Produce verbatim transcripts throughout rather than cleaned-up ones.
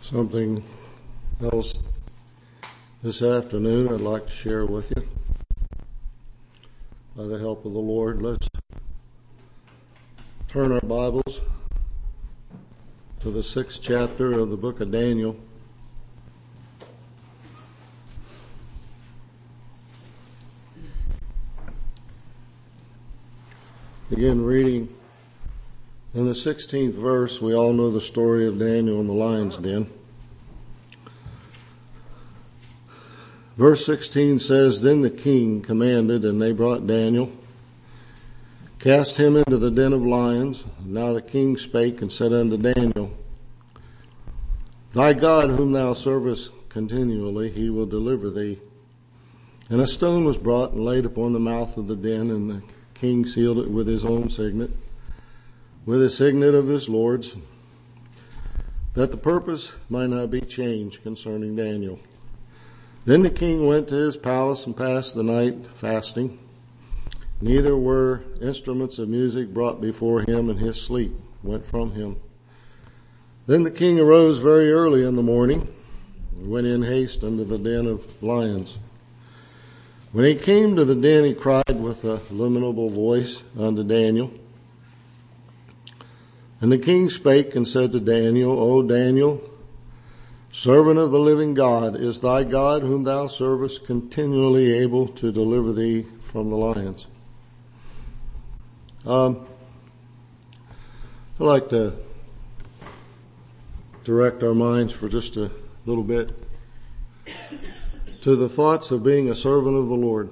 something else this afternoon I'd like to share with you. By the help of the Lord, let's turn our Bibles to the sixth chapter of the book of Daniel. Begin reading in the sixteenth verse. We all know the story of Daniel in the lion's den. Verse sixteen says, Then the king commanded, and they brought Daniel, cast him into the den of lions. Now the king spake and said unto Daniel, Thy God whom thou servest continually, he will deliver thee. And a stone was brought and laid upon the mouth of the den, and the king sealed it with his own signet, with the signet of his lords, that the purpose might not be changed concerning Daniel. Then the king went to his palace and passed the night fasting. Neither were instruments of music brought before him, and his sleep went from him. Then the king arose very early in the morning, and went in haste unto the den of lions. When he came to the den, he cried with a lamentable voice unto Daniel. And the king spake and said to Daniel, O Daniel, servant of the living God, is thy God whom thou servest continually able to deliver thee from the lions? Um, I'd like to direct our minds for just a little bit to the thoughts of being a servant of the Lord.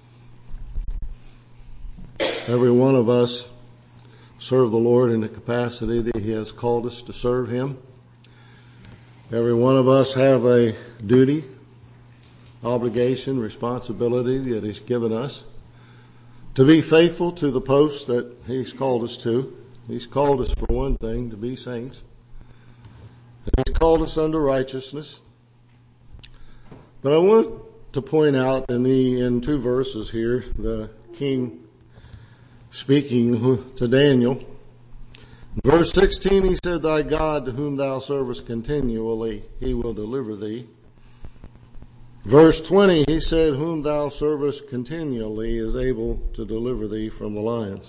Every one of us serve the Lord in the capacity that he has called us to serve him. Every one of us have a duty, obligation, responsibility that he's given us to be faithful to the post that he's called us to. He's called us, for one thing, to be saints. And he's called us unto righteousness. But I want to point out in the, in two verses here, the king speaking to Daniel. Verse sixteen, he said, Thy God whom thou servest continually, he will deliver thee. Verse twenty, he said, Whom thou servest continually is able to deliver thee from the lions.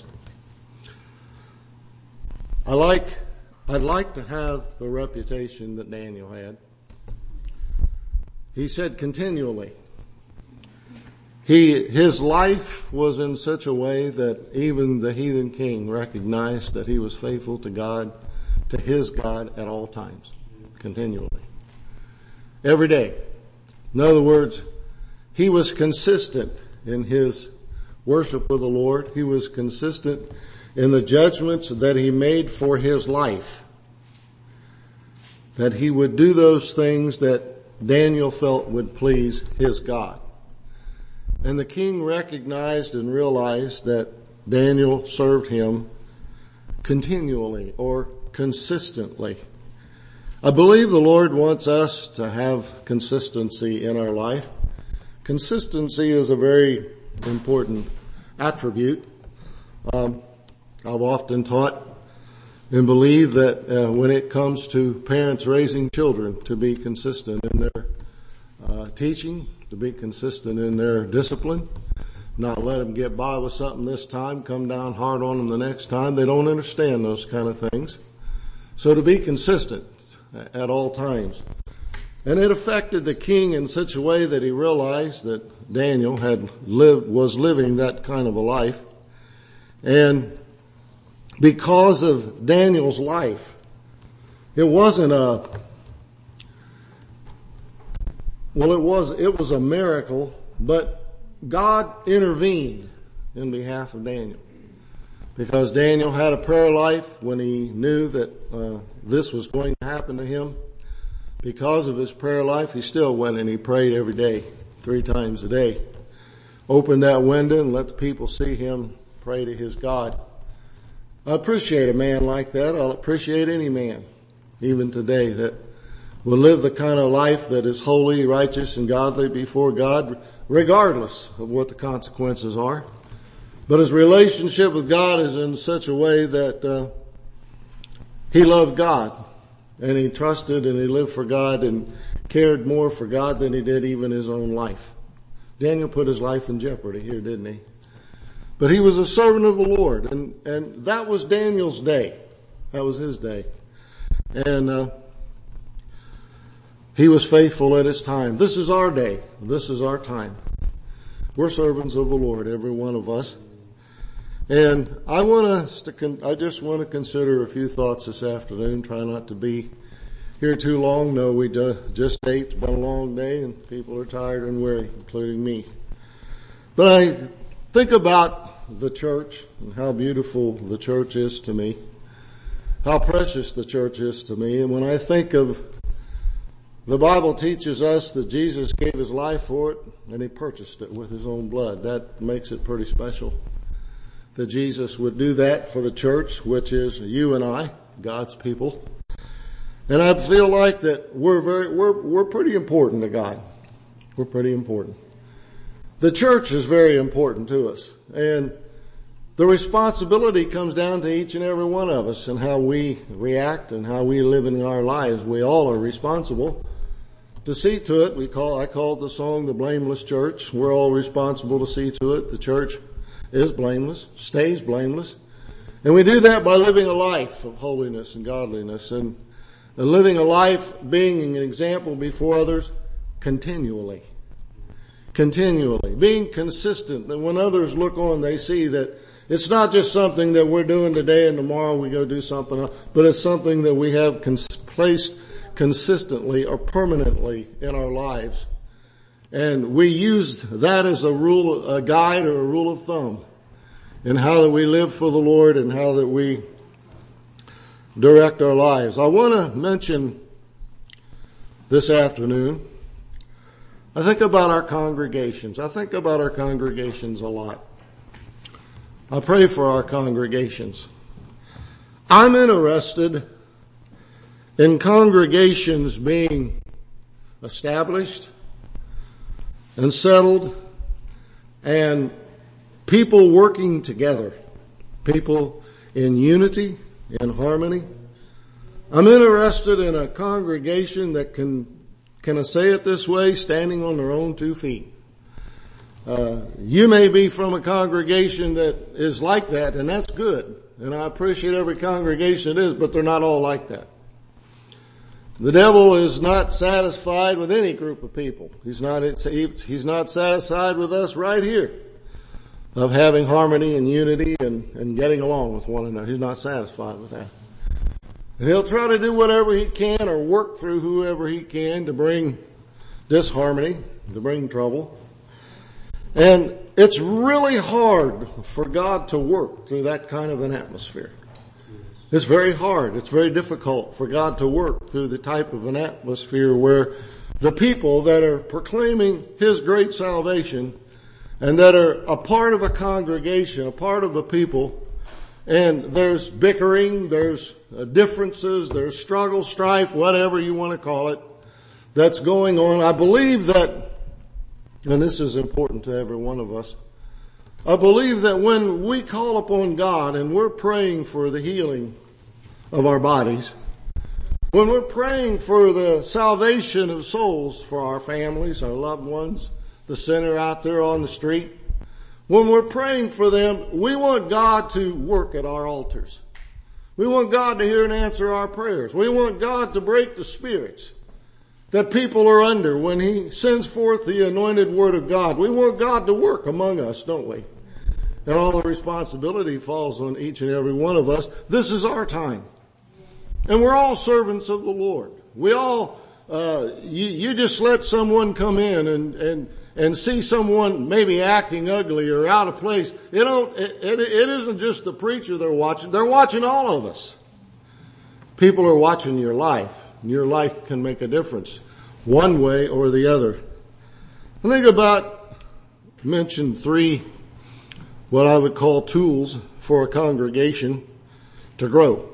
I like, I'd like to have the reputation that Daniel had. He said continually. He, his life was in such a way that even the heathen king recognized that he was faithful to God, to his God at all times, continually. Every day. In other words, he was consistent in his worship of the Lord. He was consistent in the judgments that he made for his life. That he would do those things that Daniel felt would please his God. And the king recognized and realized that Daniel served him continually or consistently. I believe the Lord wants us to have consistency in our life. Consistency is a very important attribute. Um, I've often taught and believe that uh, when it comes to parents raising children, to be consistent in their uh, teaching, to be consistent in their discipline, not let them get by with something this time, come down hard on them the next time. They don't understand those kind of things. So to be consistent at all times. And it affected the king in such a way that he realized that Daniel had lived, was living that kind of a life. And because of Daniel's life, it wasn't a Well, it was, it was a miracle, but God intervened in behalf of Daniel. Because Daniel had a prayer life when he knew that uh, this was going to happen to him. Because of his prayer life, he still went and he prayed every day, three times a day. Opened that window and let the people see him pray to his God. I appreciate a man like that. I'll appreciate any man, even today, that will live the kind of life that is holy, righteous, and godly before God, regardless of what the consequences are. But his relationship with God is in such a way that uh, he loved God And he trusted and he lived for God and cared more for God than he did even his own life. Daniel put his life in jeopardy here, didn't he? But he was a servant of the Lord, and, and that was Daniel's day. That was his day. And, uh, he was faithful at his time. This is our day. This is our time. We're servants of the Lord, every one of us. And I want us to, con- I just want to consider a few thoughts this afternoon. Try not to be here too long. No, we do, just ate. It's been a long day and people are tired and weary, including me. But I think about the church and how beautiful the church is to me. How precious the church is to me. And when I think of the Bible teaches us that Jesus gave his life for it and he purchased it with his own blood. That makes it pretty special that Jesus would do that for the church, which is you and I, God's people. And I feel like that we're very, we're, we're pretty important to God. We're pretty important. The church is very important to us, and the responsibility comes down to each and every one of us and how we react and how we live in our lives. We all are responsible to see to it. We call, I called the song The Blameless Church. We're all responsible to see to it. The church is blameless, stays blameless. And we do that by living a life of holiness and godliness and, and living a life being an example before others continually. Continually. Being consistent, that when others look on, they see that it's not just something that we're doing today and tomorrow we go do something else, but it's something that we have cons- placed consistently or permanently in our lives. And we use that as a rule, a guide or a rule of thumb in how that we live for the Lord and how that we direct our lives. I want to mention this afternoon, I think about our congregations. I think about our congregations a lot. I pray for our congregations. I'm interested in congregations being established and settled and people working together, people in unity, in harmony. I'm interested in a congregation that can, can I say it this way, standing on their own two feet. Uh, you may be from a congregation that is like that, and that's good. And I appreciate every congregation it is, but they're not all like that. The devil is not satisfied with any group of people. He's not, he's not satisfied with us right here of having harmony and unity and, and getting along with one another. He's not satisfied with that. And he'll try to do whatever he can or work through whoever he can to bring disharmony, to bring trouble. And it's really hard for God to work through that kind of an atmosphere. It's very hard. It's very difficult for God to work through the type of an atmosphere where the people that are proclaiming his great salvation and that are a part of a congregation, a part of a people, and there's bickering, there's differences, there's struggle, strife, whatever you want to call it, that's going on. I believe that, and this is important to every one of us, I believe that when we call upon God and we're praying for the healing of our bodies, when we're praying for the salvation of souls for our families, our loved ones, the sinner out there on the street, when we're praying for them, we want God to work at our altars. We want God to hear and answer our prayers. We want God to break the spirits that people are under when he sends forth the anointed word of God. We want God to work among us, don't we? And all the responsibility falls on each and every one of us. This is our time. And we're all servants of the Lord. We all, uh, you, you just let someone come in and, and, and see someone maybe acting ugly or out of place. You know, it, it, it isn't just the preacher they're watching. They're watching all of us. People are watching your life. Your life can make a difference one way or the other. I think about, mention three, what I would call tools for a congregation to grow.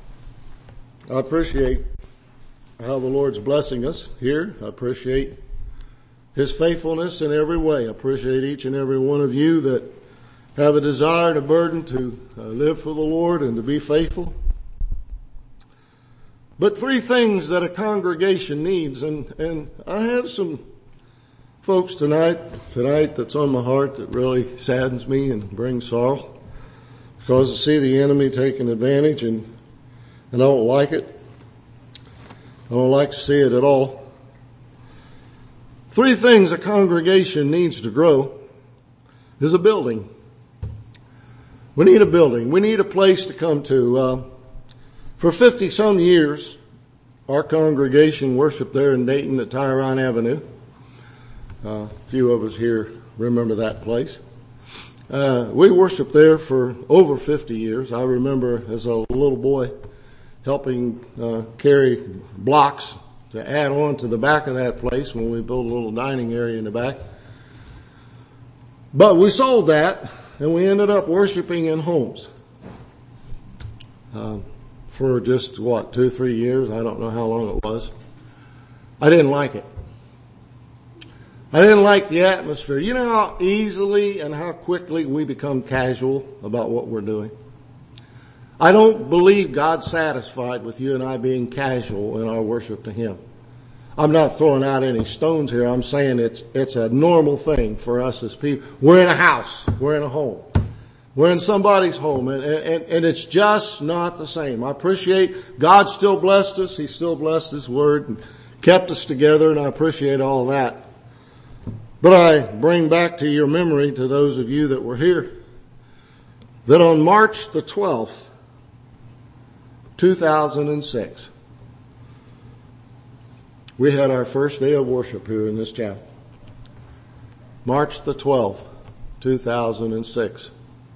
I appreciate how the Lord's blessing us here. I appreciate his faithfulness in every way. I appreciate each and every one of you that have a desire and a burden to uh, live for the Lord and to be faithful. But three things that a congregation needs, and, and I have some folks tonight, tonight that's on my heart that really saddens me and brings sorrow. Because I see the enemy taking advantage, and, and I don't like it. I don't like to see it at all. Three things a congregation needs to grow is a building. We need a building. We need a place to come to. Uh, for fifty some years, our congregation worshiped there in Dayton at Tyrone Avenue. Uh, a few of us here remember that place. Uh, we worshiped there for over fifty years. I remember as a little boy helping uh, carry blocks to add on to the back of that place when we built a little dining area in the back. But we sold that and we ended up worshiping in homes uh, for just, what, two, three years? I don't know how long it was. I didn't like it. I didn't like the atmosphere. You know how easily and how quickly we become casual about what we're doing? I don't believe God's satisfied with you and I being casual in our worship to Him. I'm not throwing out any stones here. I'm saying it's, it's a normal thing for us as people. We're in a house. We're in a home. We're in somebody's home, and, and, and it's just not the same. I appreciate God still blessed us. He still blessed His Word and kept us together, and I appreciate all that. But I bring back to your memory, to those of you that were here, that on March the twelfth, two thousand six, we had our first day of worship here in this chapel. March the twelfth, two thousand six.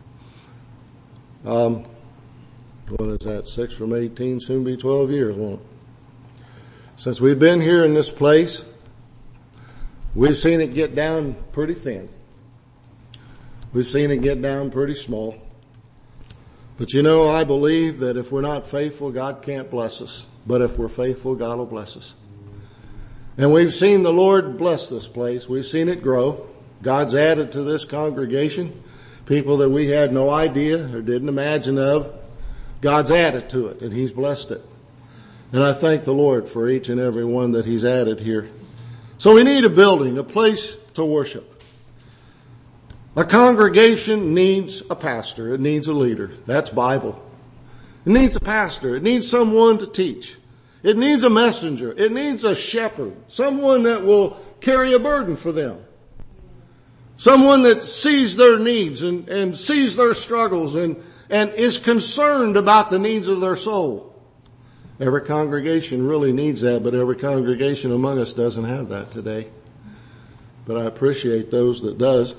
Um, what is that? Six from eighteen, soon be twelve years, won't it? Since we've been here in this place, we've seen it get down pretty thin. We've seen it get down pretty small. But you know, I believe that if we're not faithful, God can't bless us. But if we're faithful, God will bless us. And we've seen the Lord bless this place. We've seen it grow. God's added to this congregation people that we had no idea or didn't imagine of. God's added to it, and He's blessed it. And I thank the Lord for each and every one that He's added here. So we need a building, a place to worship. A congregation needs a pastor. It needs a leader. That's Bible. It needs a pastor. It needs someone to teach. It needs a messenger. It needs a shepherd. Someone that will carry a burden for them. Someone that sees their needs and, and sees their struggles and, and is concerned about the needs of their soul. Every congregation really needs that, but every congregation among us doesn't have that today. But I appreciate those that does.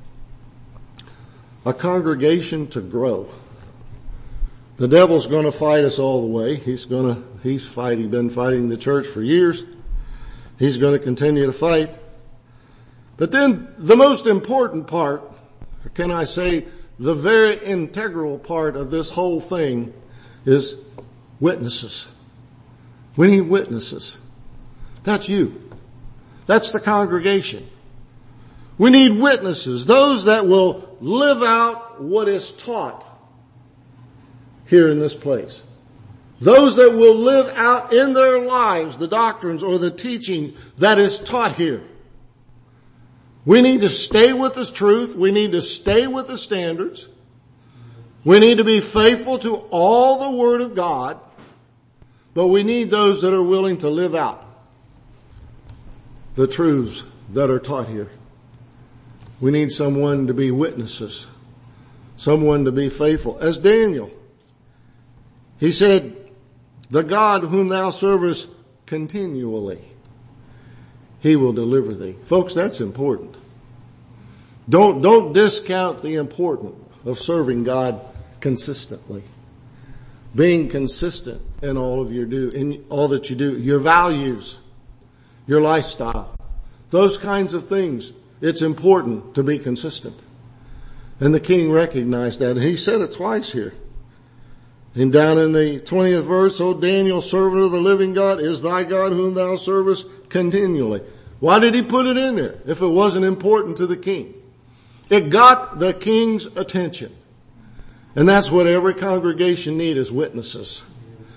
A congregation to grow. The devil's going to fight us all the way. He's going to, he's fighting, he's been fighting the church for years. He's going to continue to fight. But then the most important part, or can I say the very integral part of this whole thing is witnesses. We need witnesses. That's you. That's the congregation. We need witnesses, those that will live out what is taught here in this place. Those that will live out in their lives the doctrines or the teaching that is taught here. We need to stay with the truth. We need to stay with the standards. We need to be faithful to all the Word of God. But we need those that are willing to live out the truths that are taught here. We need someone to be witnesses. Someone to be faithful. As Daniel, he said, the God whom thou servest continually, He will deliver thee. Folks, that's important. Don't, don't discount the importance of serving God consistently. Being consistent in all of your do, in all that you do. Your values, your lifestyle, those kinds of things. It's important to be consistent. And the king recognized that, and he said it twice here. And down in the twentieth verse, O Daniel, servant of the living God, is thy God whom thou servest continually. Why did he put it in there if it wasn't important to the king? It got the king's attention. And that's what every congregation needs, is witnesses.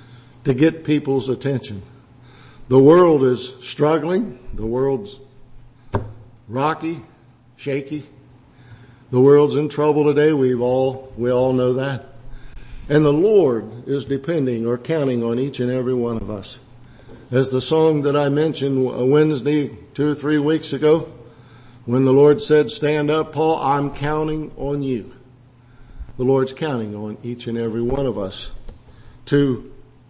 to get people's attention. The world is struggling. The world's rocky, shaky. The world's in trouble today. We've all, we all know that. And the Lord is depending or counting on each and every one of us. As the song that I mentioned Wednesday, two or three weeks ago, when the Lord said, stand up, Paul, I'm counting on you. The Lord's counting on each and every one of us to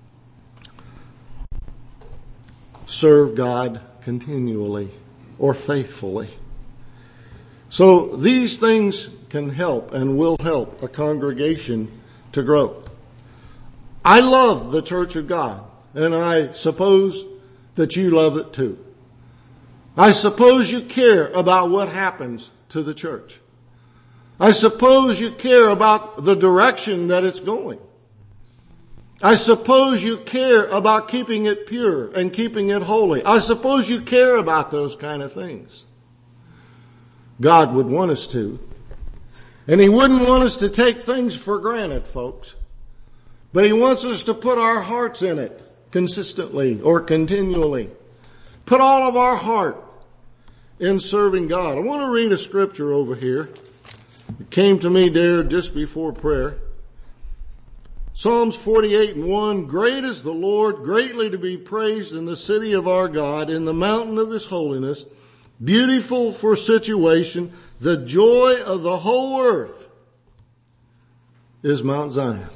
serve God continually or faithfully. So these things can help and will help a congregation to grow. I love the Church of God, and I suppose that you love it too. I suppose you care about what happens to the church. I suppose you care about the direction that it's going. I suppose you care about keeping it pure and keeping it holy. I suppose you care about those kind of things. God would want us to. And He wouldn't want us to take things for granted, folks. But He wants us to put our hearts in it consistently or continually. Put all of our heart in serving God. I want to read a scripture over here. It came to me there just before prayer. Psalms forty-eight and one, great is the Lord, greatly to be praised in the city of our God, in the mountain of His holiness, beautiful for situation, the joy of the whole earth is Mount Zion.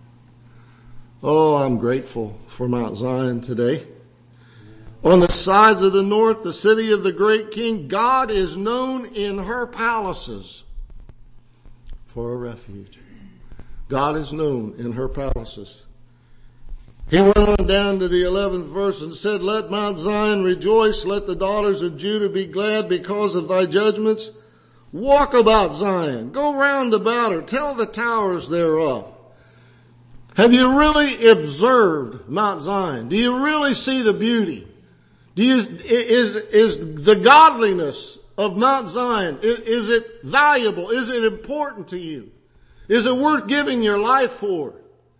Oh, I'm grateful for Mount Zion today. On the sides of the north, the city of the great King, God is known in her palaces for a refuge. God is known in her palaces. He went on down to the eleventh verse and said, let Mount Zion rejoice, let the daughters of Judah be glad because of thy judgments. Walk about Zion, go round about her, tell the towers thereof. Have you really observed Mount Zion? Do you really see the beauty? Do you, is, is the godliness of Mount Zion, is, is it valuable? Is it important to you? Is it worth giving your life for?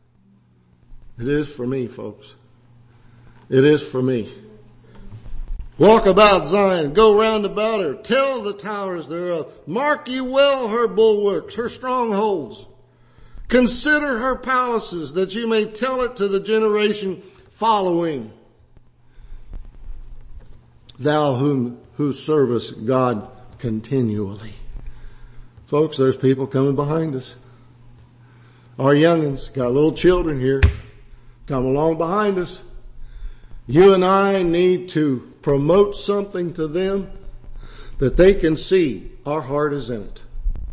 It is for me, folks. It is for me. Walk about Zion, go round about her, tell the towers thereof. Mark ye well her bulwarks, her strongholds. Consider her palaces, that you may tell it to the generation following. Thou whom, who servest God continually. Folks, there's people coming behind us. Our youngins, got little children here, come along behind us. You and I need to promote something to them that they can see our heart is in it.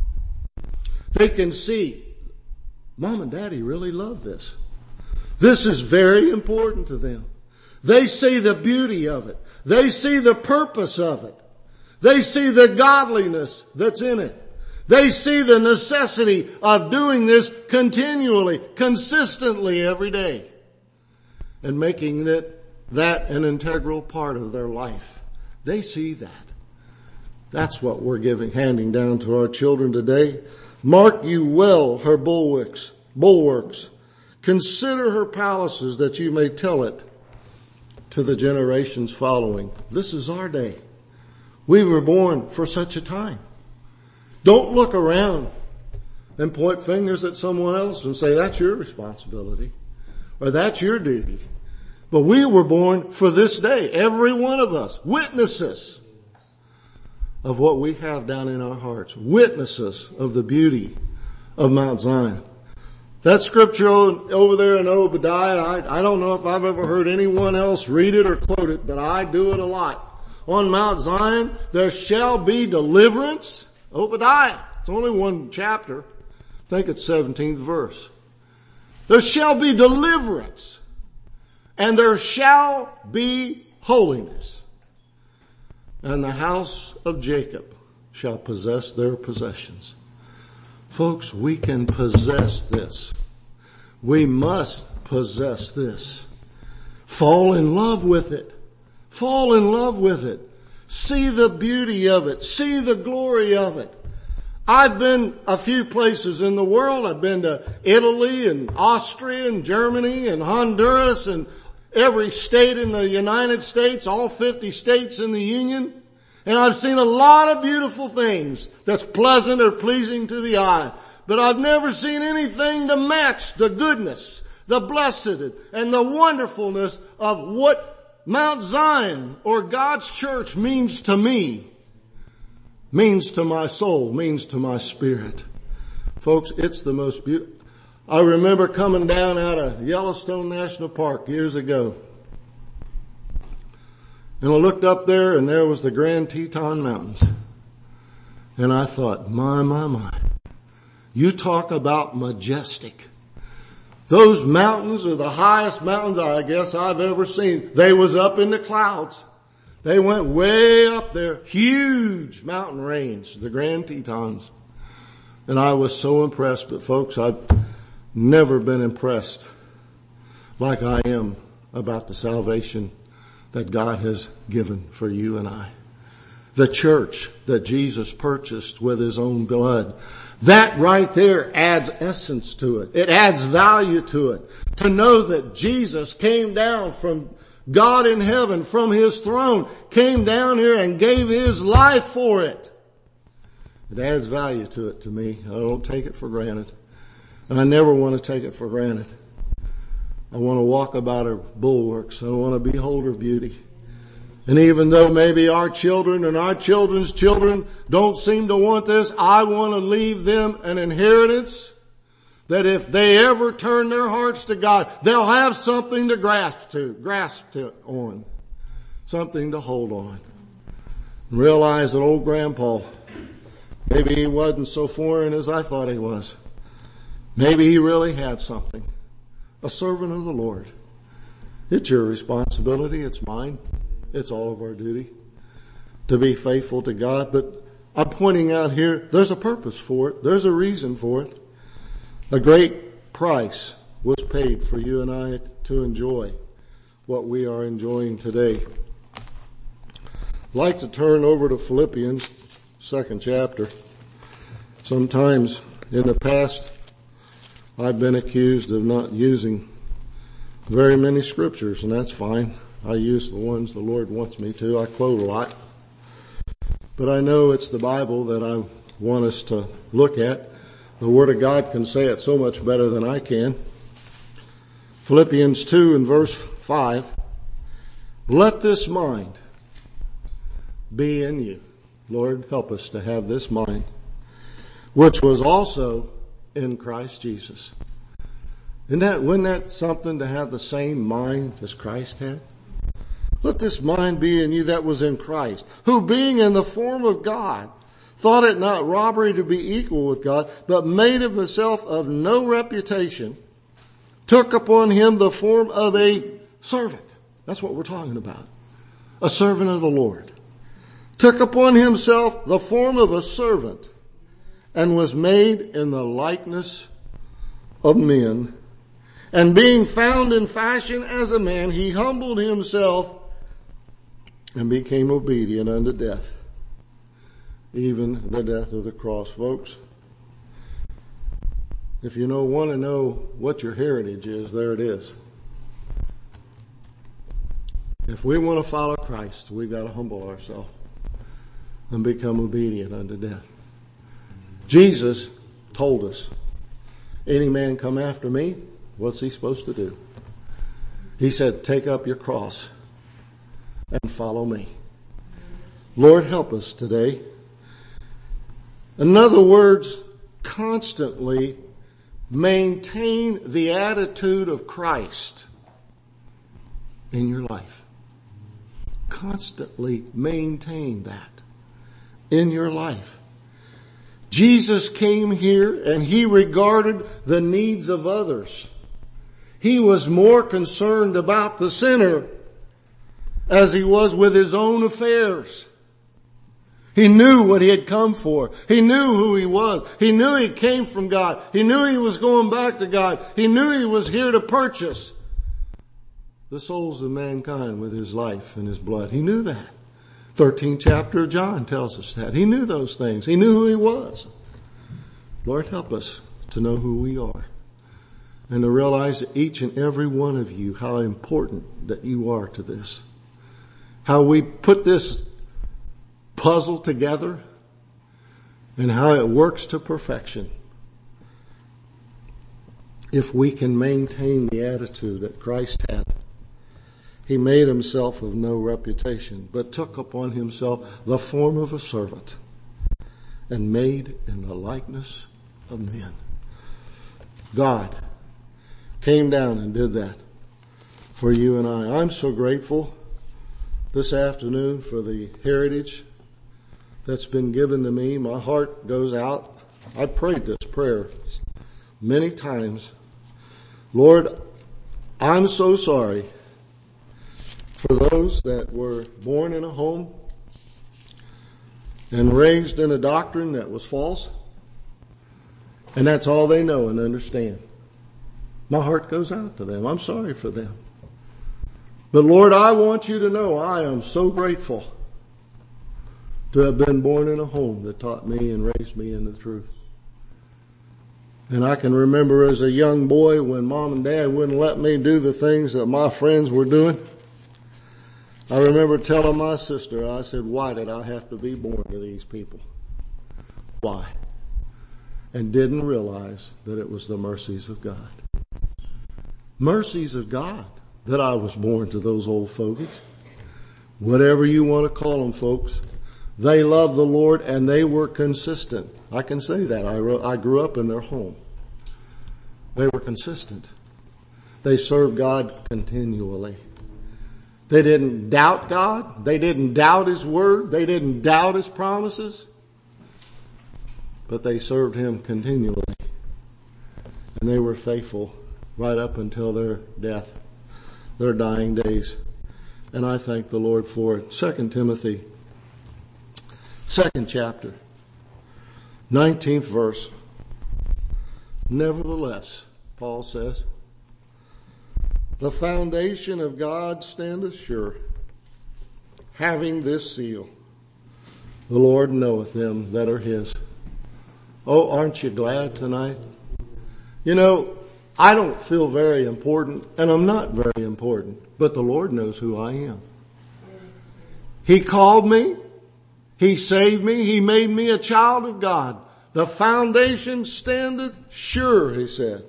They can see, Mom and Daddy really love this. This is very important to them. They see the beauty of it. They see the purpose of it. They see the godliness that's in it. They see the necessity of doing this continually, consistently every day, and making that, that an integral part of their life. They see that. That's what we're giving, handing down to our children today. Mark you well her bulwarks, bulwarks. Consider her palaces, that you may tell it to the generations following. This is our day. We were born for such a time. Don't look around and point fingers at someone else and say, that's your responsibility or that's your duty. But we were born for this day, every one of us, witnesses of what we have down in our hearts, witnesses of the beauty of Mount Zion. That scripture over there in Obadiah, I, I don't know if I've ever heard anyone else read it or quote it, but I do it a lot. On Mount Zion, there shall be deliverance. Obadiah. It's only one chapter. I think it's seventeenth verse. There shall be deliverance, and there shall be holiness, and the house of Jacob shall possess their possessions. Folks, we can possess this. We must possess this. Fall in love with it. Fall in love with it. See the beauty of it. See the glory of it. I've been a few places in the world. I've been to Italy and Austria and Germany and Honduras and every state in the United States, all fifty states in the Union. And I've seen a lot of beautiful things that's pleasant or pleasing to the eye. But I've never seen anything to match the goodness, the blessed, and the wonderfulness of what Mount Zion or God's church means to me, means to my soul, means to my spirit. Folks, it's the most beautiful. I remember coming down out of Yellowstone National Park years ago. And I looked up there and there was the Grand Teton Mountains. And I thought, my, my, my. You talk about majestic. Those mountains are the highest mountains I guess I've ever seen. They was up in the clouds. They went way up there. Huge mountain range, the Grand Tetons. And I was so impressed. But folks, I've never been impressed like I am about the salvation that God has given for you and I. The church that Jesus purchased with His own blood. That right there adds essence to it. It adds value to it. To know that Jesus came down from God in heaven, from His throne, came down here and gave His life for it. It adds value to it to me. I don't take it for granted. And I never want to take it for granted. I want to walk about her bulwarks. I want to behold her beauty. And even though maybe our children and our children's children don't seem to want this, I want to leave them an inheritance that if they ever turn their hearts to God, they'll have something to grasp to, grasp to on. Something to hold on. And realize that old Grandpa, maybe he wasn't so foreign as I thought he was. Maybe he really had something. A servant of the Lord. It's your responsibility. It's mine. It's all of our duty to be faithful to God. But I'm pointing out here, there's a purpose for it. There's a reason for it. A great price was paid for you and I to enjoy what we are enjoying today. I'd like to turn over to Philippians, second chapter. Sometimes in the past, I've been accused of not using very many scriptures, and that's fine. I use the ones the Lord wants me to. I quote a lot. But I know it's the Bible that I want us to look at. The Word of God can say it so much better than I can. Philippians two and verse five. Let this mind be in you. Lord, help us to have this mind, which was also in Christ Jesus. Isn't that, wasn't that something to have the same mind as Christ had? Let this mind be in you that was in Christ, who being in the form of God, thought it not robbery to be equal with God, but made of himself of no reputation, took upon him the form of a servant. That's what we're talking about. A servant of the Lord. Took upon himself the form of a servant, and was made in the likeness of men. And being found in fashion as a man, he humbled himself and became obedient unto death, even the death of the cross. Folks, if you know, want to know what your heritage is, there it is. If we want to follow Christ, we've got to humble ourselves and become obedient unto death. Jesus told us, any man come after me, what's he supposed to do? He said, take up your cross and follow me. Lord, help us today. In other words, constantly maintain the attitude of Christ in your life. Constantly maintain that in your life. Jesus came here and he regarded the needs of others. He was more concerned about the sinner as he was with his own affairs. He knew what he had come for. He knew who he was. He knew he came from God. He knew he was going back to God. He knew he was here to purchase the souls of mankind with his life and his blood. He knew that. thirteenth chapter of John tells us that. He knew those things. He knew who he was. Lord, help us to know who we are and to realize that each and every one of you, how important that you are to this. How we put this puzzle together and how it works to perfection. If we can maintain the attitude that Christ had. He made himself of no reputation, but took upon himself the form of a servant and made in the likeness of men. God came down and did that for you and I. I'm so grateful this afternoon for the heritage that's been given to me. My heart goes out. I prayed this prayer many times. Lord, I'm so sorry for those that were born in a home and raised in a doctrine that was false, and that's all they know and understand. My heart goes out to them. I'm sorry for them. But Lord, I want you to know I am so grateful to have been born in a home that taught me and raised me in the truth. And I can remember as a young boy when mom and dad wouldn't let me do the things that my friends were doing. I remember telling my sister, I said, why did I have to be born to these people? Why? And didn't realize that it was the mercies of God. Mercies of God that I was born to those old fogies. Whatever you want to call them, folks. They loved the Lord and they were consistent. I can say that. I, I grew up in their home. They were consistent. They served God continually. They didn't doubt God. They didn't doubt His Word. They didn't doubt His promises. But they served Him continually. And they were faithful right up until their death, their dying days. And I thank the Lord for it. Second Timothy, second chapter, nineteenth verse. Nevertheless, Paul says, the foundation of God standeth sure, having this seal, the Lord knoweth them that are His. Oh, aren't you glad tonight? You know, I don't feel very important, and I'm not very important, but the Lord knows who I am. He called me. He saved me. He made me a child of God. The foundation standeth sure, He said,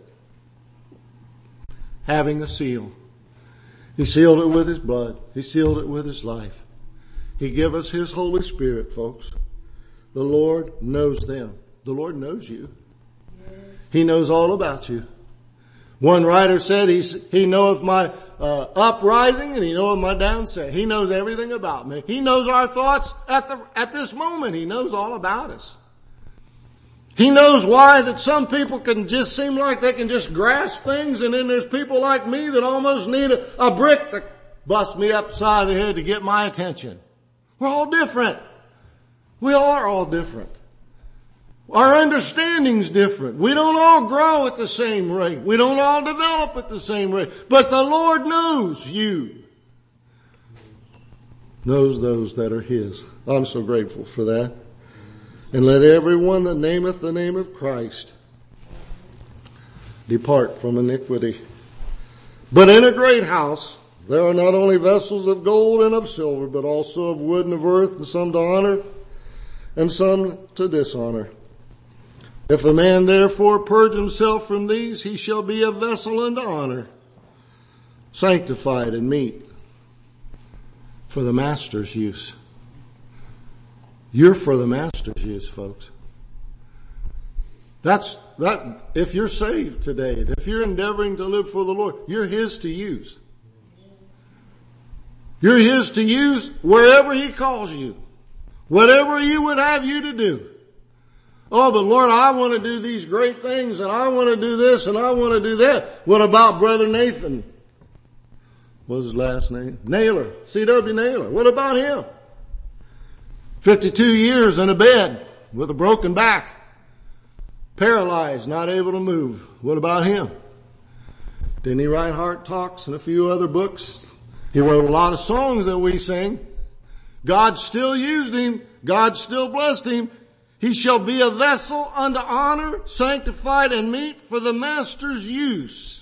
having a seal. He sealed it with His blood. He sealed it with His life. He gave us His Holy Spirit, folks. The Lord knows them. The Lord knows you. He knows all about you. One writer said, He, he knoweth my uh, uprising and He knoweth my downset. He knows everything about me. He knows our thoughts at the at this moment. He knows all about us. He knows why that some people can just seem like they can just grasp things, and then there's people like me that almost need a, a brick to bust me upside the head to get my attention. We're all different. We are all different. Our understanding's different. We don't all grow at the same rate. We don't all develop at the same rate. But the Lord knows you. Knows those that are His. I'm so grateful for that. And let everyone that nameth the name of Christ depart from iniquity. But in a great house there are not only vessels of gold and of silver, but also of wood and of earth, and some to honor and some to dishonor. If a man therefore purge himself from these, he shall be a vessel unto honor, sanctified and meet for the master's use. You're for the master's use, folks. That's, that, if you're saved today, if you're endeavoring to live for the Lord, you're His to use. You're His to use wherever He calls you. Whatever He would have you to do. Oh, but Lord, I want to do these great things, and I want to do this, and I want to do that. What about Brother Nathan? What was his last name? Naylor. C W Naylor. What about him? fifty-two years in a bed with a broken back. Paralyzed, not able to move. What about him? Didn't he write Heart Talks and a few other books? He wrote a lot of songs that we sing. God still used him. God still blessed him. He shall be a vessel unto honor, sanctified and meet for the master's use,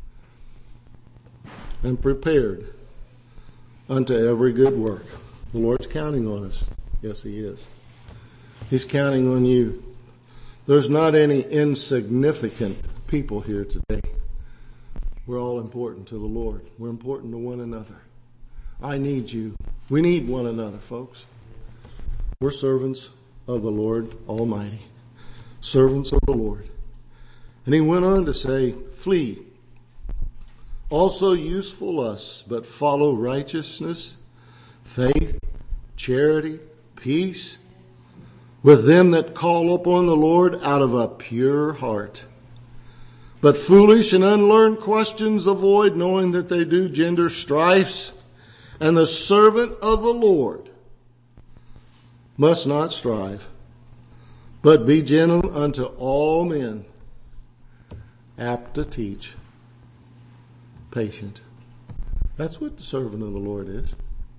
and prepared unto every good work. The Lord's counting on us. Yes, He is. He's counting on you. There's not any insignificant people here today. We're all important to the Lord. We're important to one another. I need you. We need one another, folks. We're servants of the Lord Almighty. Servants of the Lord. And He went on to say, flee. Also useful lusts, but follow righteousness, faith, charity, peace, with them that call upon the Lord out of a pure heart. But foolish and unlearned questions avoid, knowing that they do gender strifes, and the servant of the Lord must not strive, but be gentle unto all men, apt to teach, patient. That's what the servant of the Lord is.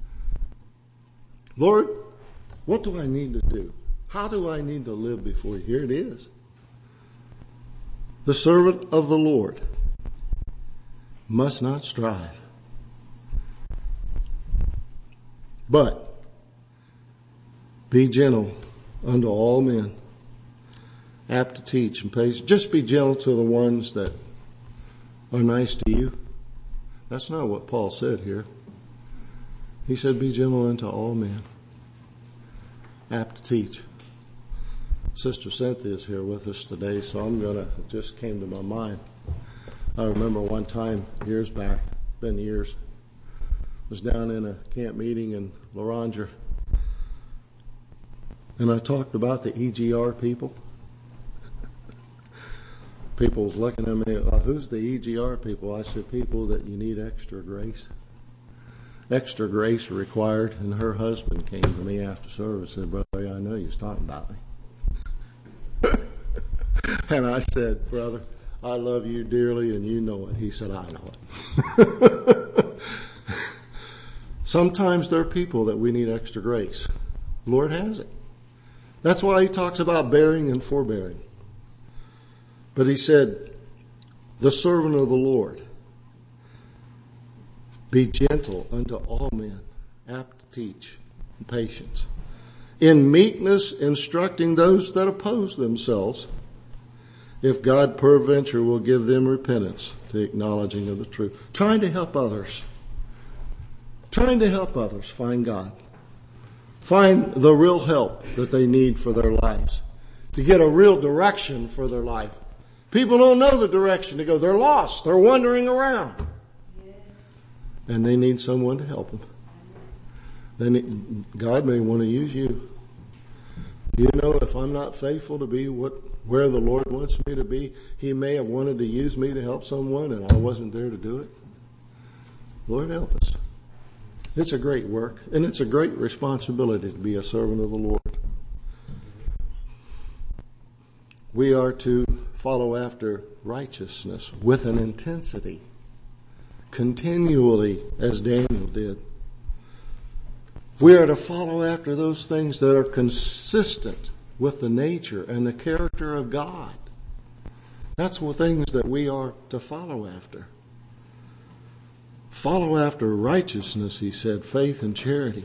Lord, what do I need to do? How do I need to live before you? Here it is. The servant of the Lord must not strive, but be gentle unto all men, apt to teach and patient. Just be gentle to the ones that are nice to you. That's not what Paul said here. He said, be gentle unto all men, apt to teach. Sister Cynthia is here with us today, so I'm gonna, it just came to my mind. I remember one time, years back, been years, was down in a camp meeting in Loranger, and I talked about the E G R people. People was looking at me, well, who's the E G R people? I said, people that you need extra grace. Extra grace required. And her husband came to me after service and said, brother, I know you was talking about me. And I said, brother, I love you dearly and you know it. He said, I know it. Sometimes there are people that we need extra grace. The Lord has it. That's why He talks about bearing and forbearing. But He said, the servant of the Lord, be gentle unto all men, apt to teach, and patient, in meekness instructing those that oppose themselves, if God peradventure will give them repentance to acknowledging of the truth. Trying to help others. Trying to help others find God. Find the real help that they need for their lives. To get a real direction for their life. People don't know the direction to go. They're lost. They're wandering around. And they need someone to help them. They need, God may want to use you. You know, if I'm not faithful to be what where the Lord wants me to be, He may have wanted to use me to help someone and I wasn't there to do it. Lord, help us. It's a great work and it's a great responsibility to be a servant of the Lord. We are to follow after righteousness with an intensity, continually, as Daniel did. We are to follow after those things that are consistent with the nature and the character of God. That's the things that we are to follow after. Follow after righteousness, he said, faith and charity.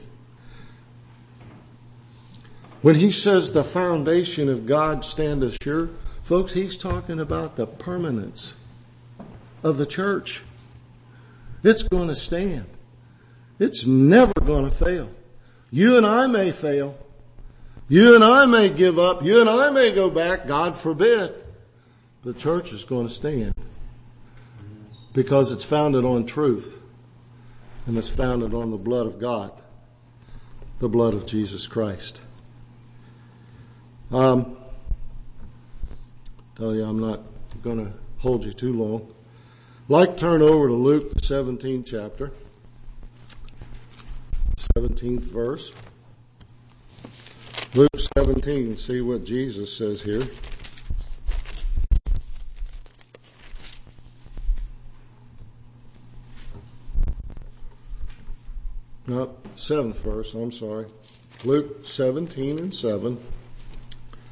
When he says the foundation of God standeth sure, folks, he's talking about the permanence of the church. It's going to stand. It's never going to fail. You and I may fail. You and I may give up. You and I may go back. God forbid. The church is going to stand because it's founded on truth and it's founded on the blood of God, the blood of Jesus Christ. Um, tell you I'm not going to hold you too long. I'd like to turn over to Luke, the seventeenth chapter, seventeenth verse. Luke seventeen, see what Jesus says here. No, seventh verse, I'm sorry. Luke seventeen and seven.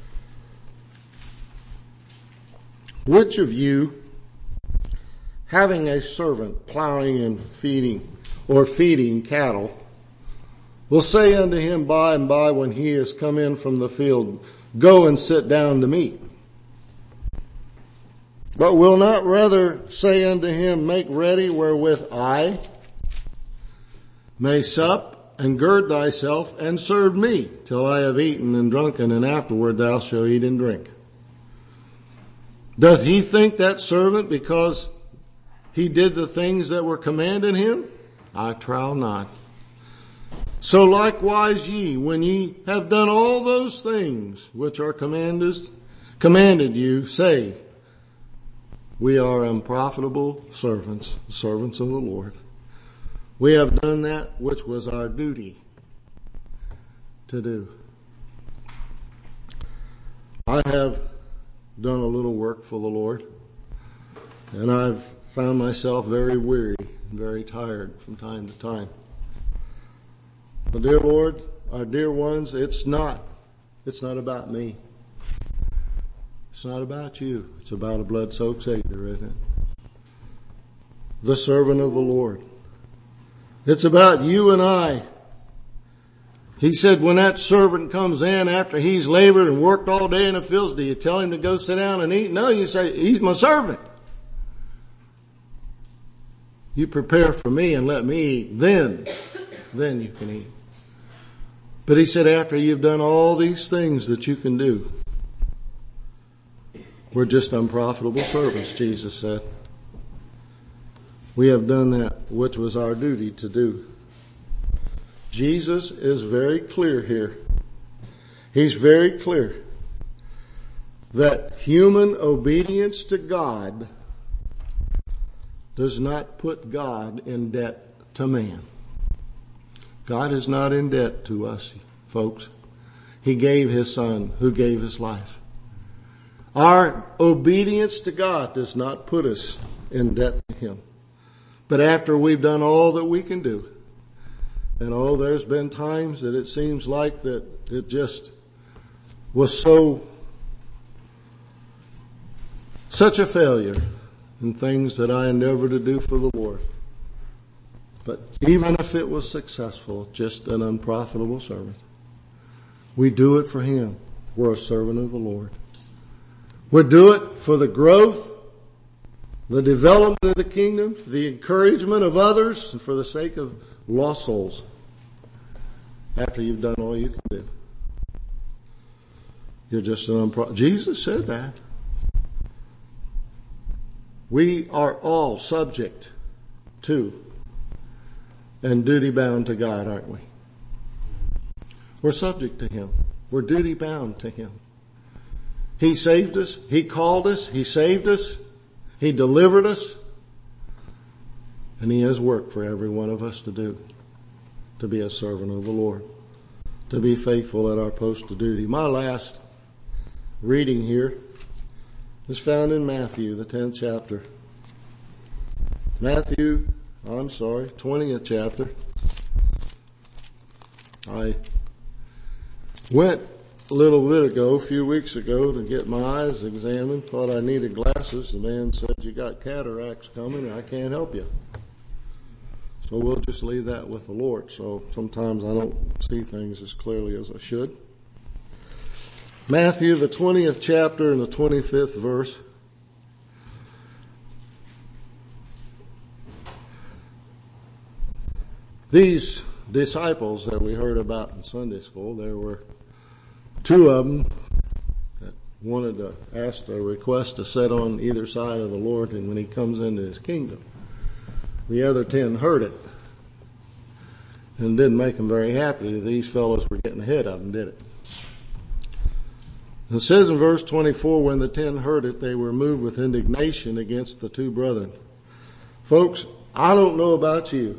Which of you, having a servant plowing and feeding or feeding cattle, will say unto him by and by when he is come in from the field, go and sit down to meat? But will not rather say unto him, make ready wherewith I may sup, and gird thyself, and serve me, till I have eaten and drunken, and afterward thou shalt eat and drink. Doth he think that servant because he did the things that were commanded him? I trow not. So likewise ye, when ye have done all those things which are commanded, commanded you, say, we are unprofitable servants, servants of the Lord. We have done that which was our duty to do. I have done a little work for the Lord, and I've found myself very weary, very tired from time to time. But dear Lord, our dear ones, it's not, it's not about me. It's not about you. It's about a blood-soaked Savior, isn't it? The servant of the Lord. It's about you and I. He said when that servant comes in after he's labored and worked all day in the fields, do you tell him to go sit down and eat? No, you say, he's my servant. You prepare for me and let me eat. Then, then you can eat. But he said after you've done all these things that you can do, we're just unprofitable servants, Jesus said. We have done that which was our duty to do. Jesus is very clear here. He's very clear that human obedience to God does not put God in debt to man. God is not in debt to us, folks. He gave His Son who gave His life. Our obedience to God does not put us in debt to Him. But after we've done all that we can do, and oh, there's been times that it seems like that it just was so, such a failure in things that I endeavored to do for the Lord. But even if it was successful, just an unprofitable servant. We do it for Him. We're a servant of the Lord. We do it for the growth, the development of the kingdom, the encouragement of others, and for the sake of lost souls. After you've done all you can do. You're just an unpro- Jesus said that. We are all subject to and duty bound to God, aren't we? We're subject to Him. We're duty bound to Him. He saved us. He called us. He saved us. He delivered us. And He has work for every one of us to do. To be a servant of the Lord. To be faithful at our post of duty. My last reading here is found in Matthew, the tenth chapter. Matthew, I'm sorry, twentieth chapter. I went a little bit ago, a few weeks ago, to get my eyes examined. Thought I needed glasses. The man said, you got cataracts coming and I can't help you. So we'll just leave that with the Lord. So sometimes I don't see things as clearly as I should. Matthew, the twentieth chapter and the twenty-fifth verse. These disciples that we heard about in Sunday school, there were two of them that wanted to ask a request to sit on either side of the Lord and when He comes into His kingdom. The other ten heard it and didn't make them very happy. These fellows were getting ahead of them, did it? It says in verse twenty-four, when the ten heard it, they were moved with indignation against the two brethren. Folks, I don't know about you,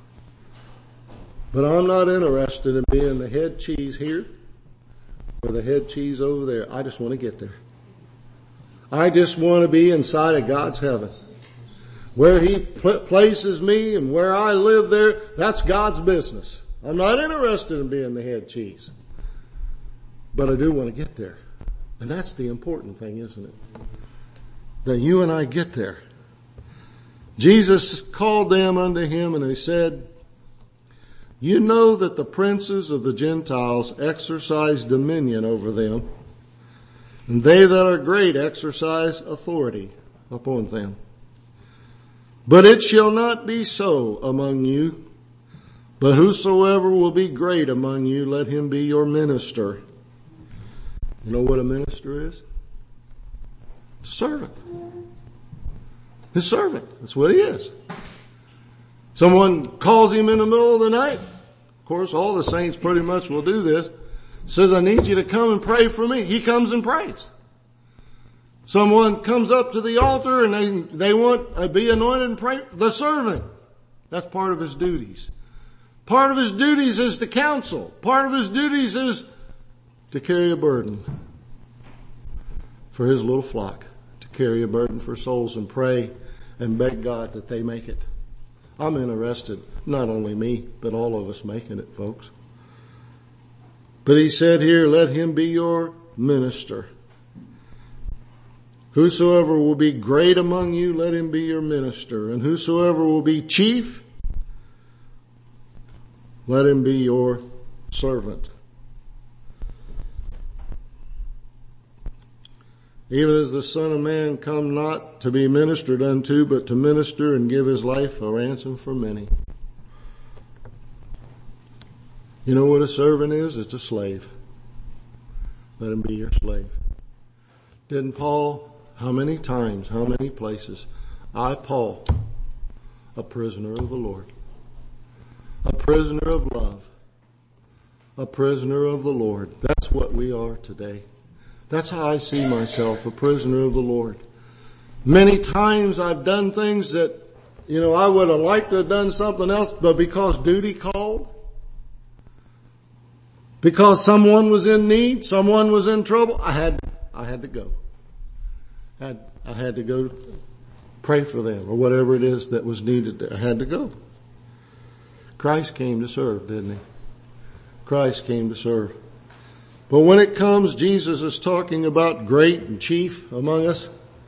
but I'm not interested in being the head cheese here or the head cheese over there. I just want to get there. I just want to be inside of God's heaven. Where He pl- places me and where I live there, that's God's business. I'm not interested in being the head cheese. But I do want to get there. And that's the important thing, isn't it? that you and I get there. Jesus called them unto him, and they said, you know that the princes of the Gentiles exercise dominion over them, and they that are great exercise authority upon them. But it shall not be so among you, but whosoever will be great among you, let him be your minister. You know what a minister is? A servant. His servant. That's what he is. Someone calls him in the middle of the night. Of course, all the saints pretty much will do this. Says, I need you to come and pray for me. He comes and prays. Someone comes up to the altar and they, they want to be anointed and pray. The servant. That's part of his duties. Part of his duties is to counsel. Part of his duties is to carry a burden for his little flock. To carry a burden for souls and pray and beg God that they make it. I'm interested, not only me, but all of us making it, folks. But he said here, let him be your minister. Whosoever will be great among you, let him be your minister. And whosoever will be chief, let him be your servant. Even as the Son of Man come not to be ministered unto, but to minister and give his life a ransom for many. You know what a servant is? It's a slave. Let him be your slave. Didn't Paul, how many times, how many places? I, Paul, a prisoner of the Lord. A prisoner of love. A prisoner of the Lord. That's what we are today. That's how I see myself, a prisoner of the Lord. Many times I've done things that, you know, I would have liked to have done something else, but because duty called, because someone was in need, someone was in trouble, I had, I had to go. I had, I had to go pray for them or whatever it is that was needed there. I had to go. Christ came to serve, didn't he? Christ came to serve. But when it comes, Jesus is talking about great and chief among us.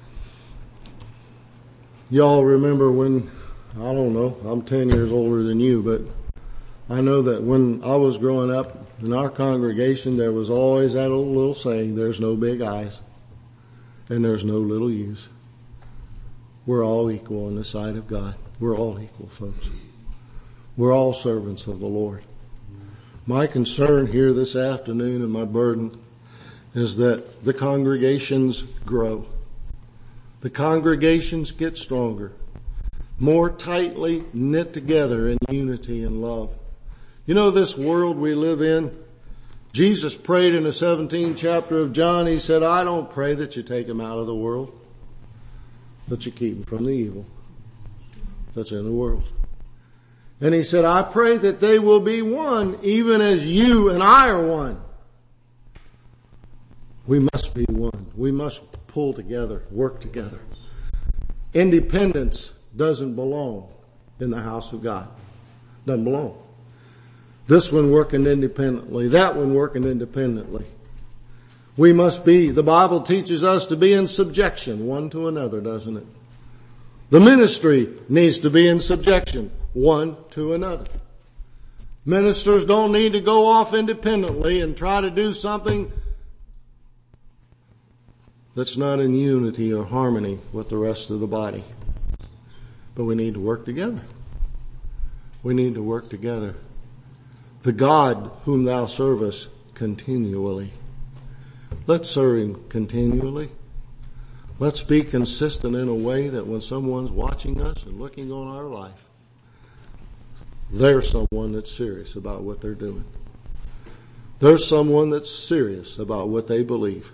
Y'all remember when, I don't know, I'm ten years older than you, but I know that when I was growing up in our congregation, there was always that old little saying, there's no big I's and there's no little U's. We're all equal in the sight of God. We're all equal, folks. We're all servants of the Lord. My concern here this afternoon and my burden is that the congregations grow. The congregations get stronger, more tightly knit together in unity and love. You know, this world we live in, Jesus prayed in the seventeenth chapter of John. He said, I don't pray that you take them out of the world, but you keep them from the evil that's in the world. And he said, I pray that they will be one, even as you and I are one. We must be one. We must pull together, work together. Independence doesn't belong in the house of God. Doesn't belong. This one working independently, that one working independently. We must be, the Bible teaches us to be in subjection one to another, doesn't it? The ministry needs to be in subjection one to another. Ministers don't need to go off independently and try to do something that's not in unity or harmony with the rest of the body. But we need to work together. We need to work together. The God whom thou servest continually. Let's serve him continually. Let's be consistent in a way that when someone's watching us and looking on our life, there's someone that's serious about what they're doing. There's someone that's serious about what they believe.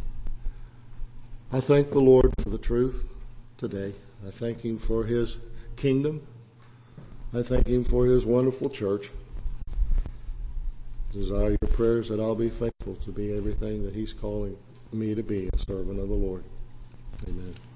I thank the Lord for the truth today. I thank him for his kingdom. I thank him for his wonderful church. Desire your prayers that I'll be faithful to be everything that he's calling me to be, a servant of the Lord. Amen.